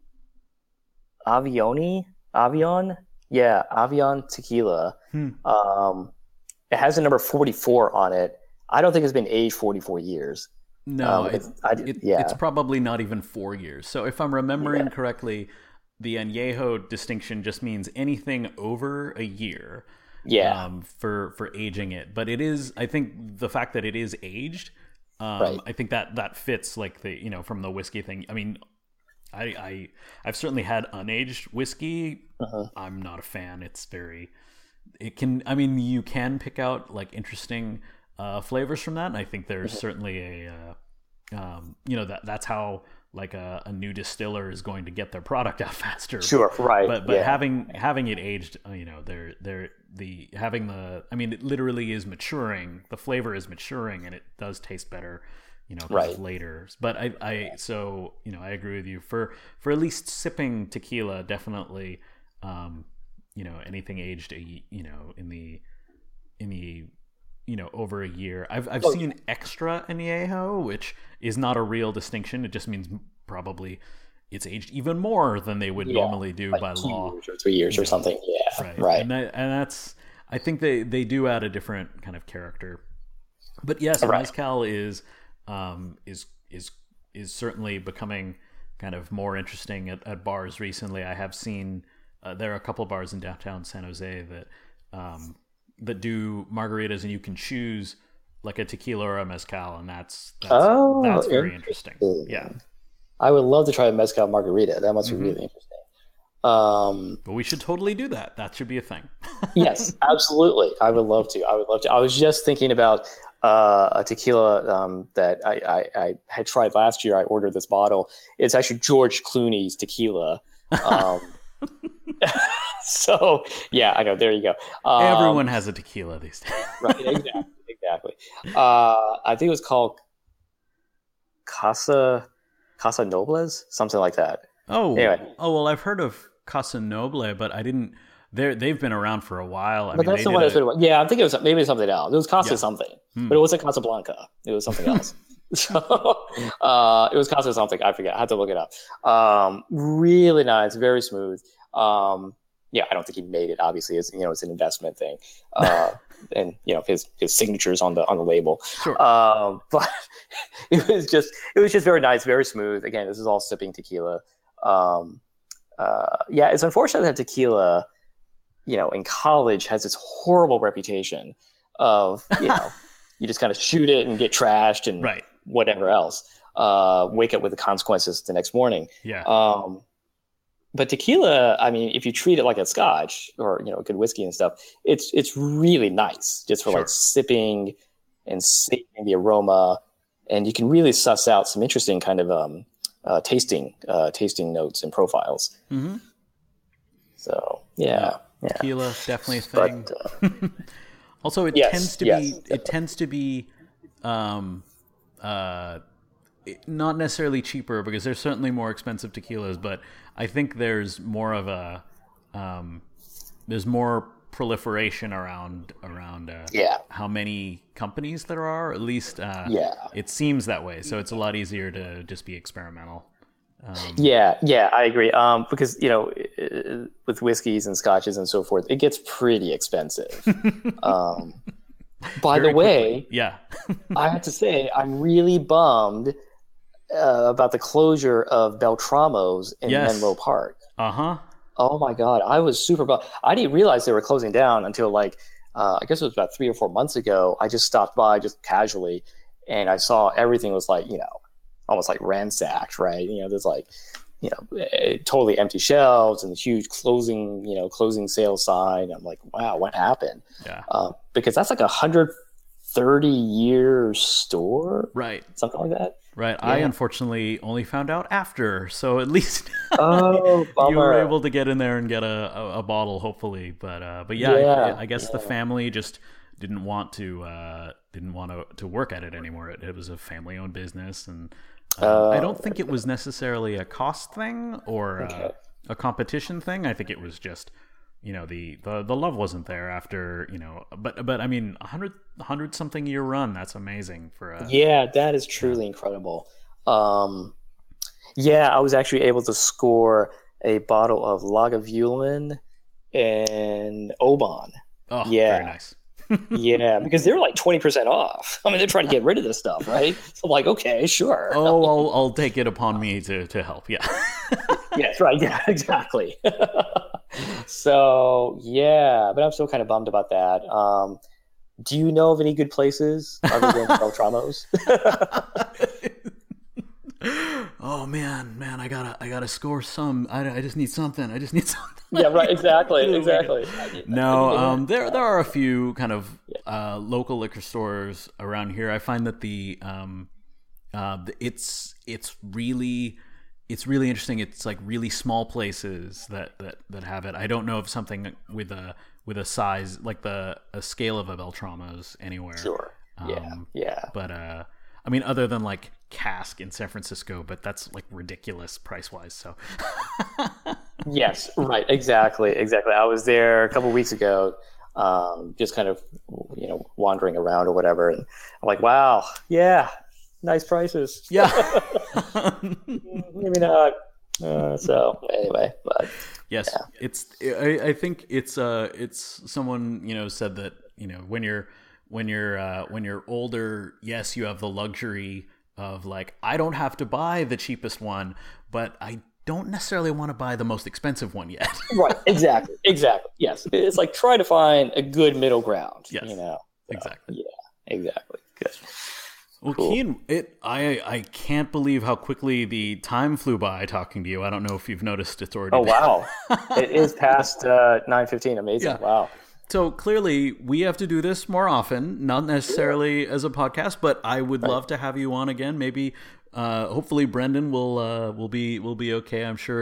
Avioni, Avion, yeah, Avion tequila. Hmm. Um, it has the number forty-four on it. I don't think it's been aged forty-four years. No, Um, it, it's I it it's yeah probably not even four years. So if I'm remembering yeah correctly, the añejo distinction just means anything over a year yeah um, for for aging it. But it is, I think, the fact that it is aged, um, right. I think that that fits like the you know from the whiskey thing. I mean, I, I I've certainly had unaged whiskey. Uh-huh. I'm not a fan. It's very it can I mean you can pick out like interesting uh, flavors from that. And I think there's Uh-huh. certainly a uh, um, you know that that's how like a, a new distiller is going to get their product out faster. But Sure, right, but but yeah, having having it aged, uh, you know, they're they're the having the I mean it literally is maturing. The flavor is maturing, and it does taste better. You know, kind right, of later. But I, I, so you know, I agree with you. For for at least sipping tequila, definitely, um, you know, anything aged, a, you know, in the in the you know over a year. I've I've oh, yeah. seen extra añejo, which is not a real distinction. It just means probably it's aged even more than they would Yeah, normally do like by two law. years or three years or Yeah, something. Yeah, right. right, And that and that's I think they they do add a different kind of character. But yes, right. mezcal is um, is is is certainly becoming kind of more interesting at, at bars recently. I have seen uh, there are a couple bars in downtown San Jose that um, that do margaritas, and you can choose like a tequila or a mezcal, and that's that's Oh, that's very interesting. Yeah, interesting. I would love to try a mezcal margarita. That must be hmm really interesting. Um, but we should totally do that. That should be a thing. yes, absolutely. I would love to. I would love to. I was just thinking about uh, a tequila um, that I, I, I had tried last year. I ordered this bottle. It's actually George Clooney's tequila. Um, So yeah, I know. There you go. Um, Everyone has a tequila these days. Right. Exactly. Exactly. Uh, I think it was called Casa Casa Nobles, something like that. Oh, Anyway. oh well, I've heard of Casa Noble, but I didn't. They they've been around for a while. I But mean, that's they the one did that's been. Yeah, I'm thinking it was maybe something else. It was Casa Yeah. something, Hmm. but it wasn't Casablanca. It was something else. So uh, it was Casa something. I forget. I had to look it up. Um, really nice, very smooth. Um, yeah, I don't think he made it. Obviously, it's you know it's an investment thing, uh, and you know his his signatures on the on the label. Sure. Um, but it was just it was just very nice, very smooth. Again, this is all sipping tequila. Um, uh, yeah, it's unfortunate that tequila, you know, in college has this horrible reputation of, you know, you just kind of shoot it and get trashed and Right. whatever else. Uh, wake up with the consequences the next morning. Yeah. Um, but tequila, I mean, if you treat it like a scotch or, you know, good whiskey and stuff, it's it's really nice just for Sure. like sipping and savoring the aroma. And you can really suss out some interesting kind of um, uh, tasting uh, tasting notes and profiles. Mm-hmm. So, yeah. yeah. Tequila, definitely a thing. But, uh, Also, it Yes, tends to yes, be definitely. it tends to be um, uh, it- not necessarily cheaper because there's certainly more expensive tequilas, but I think there's more of a um, there's more proliferation around around uh, Yeah. how many companies there are. At least uh, Yeah. it seems that way. So it's a lot easier to just be experimental. Yeah, yeah, I agree. Um, because you know, uh, with whiskeys and scotches and so forth, it gets pretty expensive. um, by Very the way, quickly. Yeah. I have to say, I'm really bummed uh, about the closure of Beltramos in Yes. Menlo Park. Uh huh. Oh my God, I was super bummed. I didn't realize they were closing down until like uh, I guess it was about three or four months ago. I just stopped by just casually, and I saw everything was like you know. almost like ransacked, right? You know, there's like, you know, eh, totally empty shelves and the huge closing, you know, closing sales sign. I'm like, wow, what happened? Yeah. Uh, because that's like a hundred thirty year store, Right. something like that. Right. I Yeah. unfortunately only found out after, so at least Oh, you bummer. were able to get in there and get a, a, a bottle, hopefully. But uh, but yeah, Yeah, I, I guess the yeah. family just didn't want to uh, didn't want to, to work at it anymore. It, it was a family owned business, and uh, I don't think it was necessarily a cost thing or uh, Okay. a competition thing. I think it was just you know the, the, the love wasn't there after you know. But but I mean, a hundred hundred something year run. That's amazing for a Yeah, that is truly incredible. Um, yeah, I was actually able to score a bottle of Lagavulin and Oban. oh Yeah. very nice. Yeah, because they're like twenty percent off. I mean, they're trying to get rid of this stuff, right? So I'm like, okay, sure. Oh, I'll, I'll take it upon me to, to help. Yeah. Yes, right. Yeah, exactly. So, yeah, but I'm still kind of bummed about that. Um, do you know of any good places other than Beltramos? Oh man, man, I gotta, I gotta score some. I, I just need something. I just need something. Yeah, right. Exactly. Really Exactly. No, um, there there are a few kind of uh, local liquor stores around here. I find that the um, uh, the- it's it's really it's really interesting. It's like really small places that, that, that have it. I don't know of something with a with a size like the a scale of a Beltramos anywhere. Sure. Yeah. Um, Yeah. But uh, I mean, other than like Cask in San Francisco, but that's like ridiculous price wise. So Yes. Right. Exactly. Exactly. I was there a couple weeks ago, um, just kind of, you know, wandering around or whatever, and I'm like, wow, yeah, nice prices. yeah. Maybe not. Uh, so anyway, but Yes, it's. I, I think it's. Uh, it's someone you know said that you know when you're when you're uh, when you're older, yes, you have the luxury of like I don't have to buy the cheapest one, but I don't necessarily want to buy the most expensive one yet. right, exactly, exactly. Yes, it's like try to find a good middle ground. Yes, you know, so, exactly. Yeah, exactly. Good. Well, Cool. Keen, it I I can't believe how quickly the time flew by talking to you. I don't know if you've noticed it's already. Oh wow, it is past uh, nine fifteen. Amazing. Yeah. Wow. So clearly, we have to do this more often, not necessarily as a podcast, but I would love to have you on again. Maybe, uh, hopefully, Brendan will uh, will be will be okay. I'm sure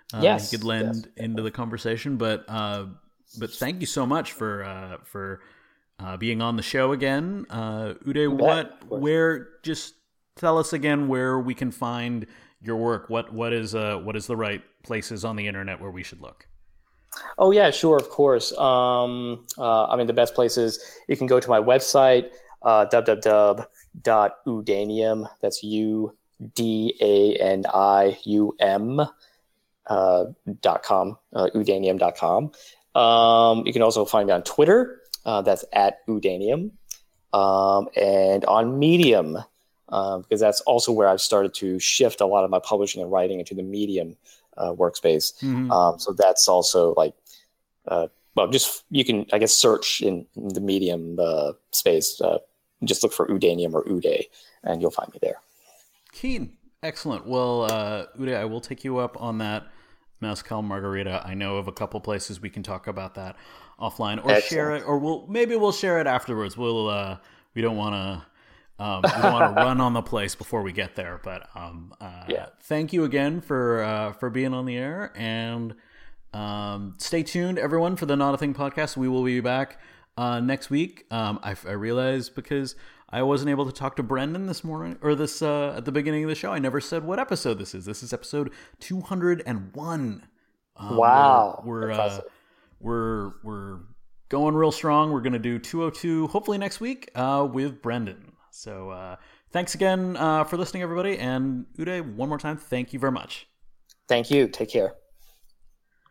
uh, yes, he could lend yes. into the conversation. But uh, but thank you so much for uh, for uh, being on the show again, uh, Uday. What where just tell us again where we can find your work. What what is uh what is the right places on the internet where we should look? Oh yeah, sure, of course. Um, uh, I mean, the best places, you can go to my website, uh, w w w dot udanium. That's U D A N I U M uh, dot com, uh, udanium dot com. Um, you can also find me on Twitter. Uh, that's at udanium, um, and on Medium, uh, because that's also where I've started to shift a lot of my publishing and writing into the Medium Uh, workspace. Mm-hmm. Um, so that's also like, uh, well, just you can, I guess, search in, in the Medium uh, space. Uh, just look for Udanium or Uday, and you'll find me there. Keen. Excellent. Well, uh, Uday, I will take you up on that Mezcal Margarita. I know of a couple places we can talk about that offline, or Excellent. share it, or we'll maybe we'll share it afterwards. We'll uh, we don't want to. Um, we don't want to run on the place before we get there, but um, uh, yeah. Thank you again for uh, for being on the air, and um, stay tuned, everyone, for the Not a Thing podcast. We will be back uh, next week. Um, I, I realized because I wasn't able to talk to Brendan this morning or this uh, at the beginning of the show, I never said what episode this is. This is episode two hundred one. Um, wow, we're we're, uh, we're we're going real strong. We're gonna do two oh two hopefully next week uh, with Brendan. So uh, thanks again uh, for listening, everybody. And Uday, one more time, thank you very much. Thank you. Take care.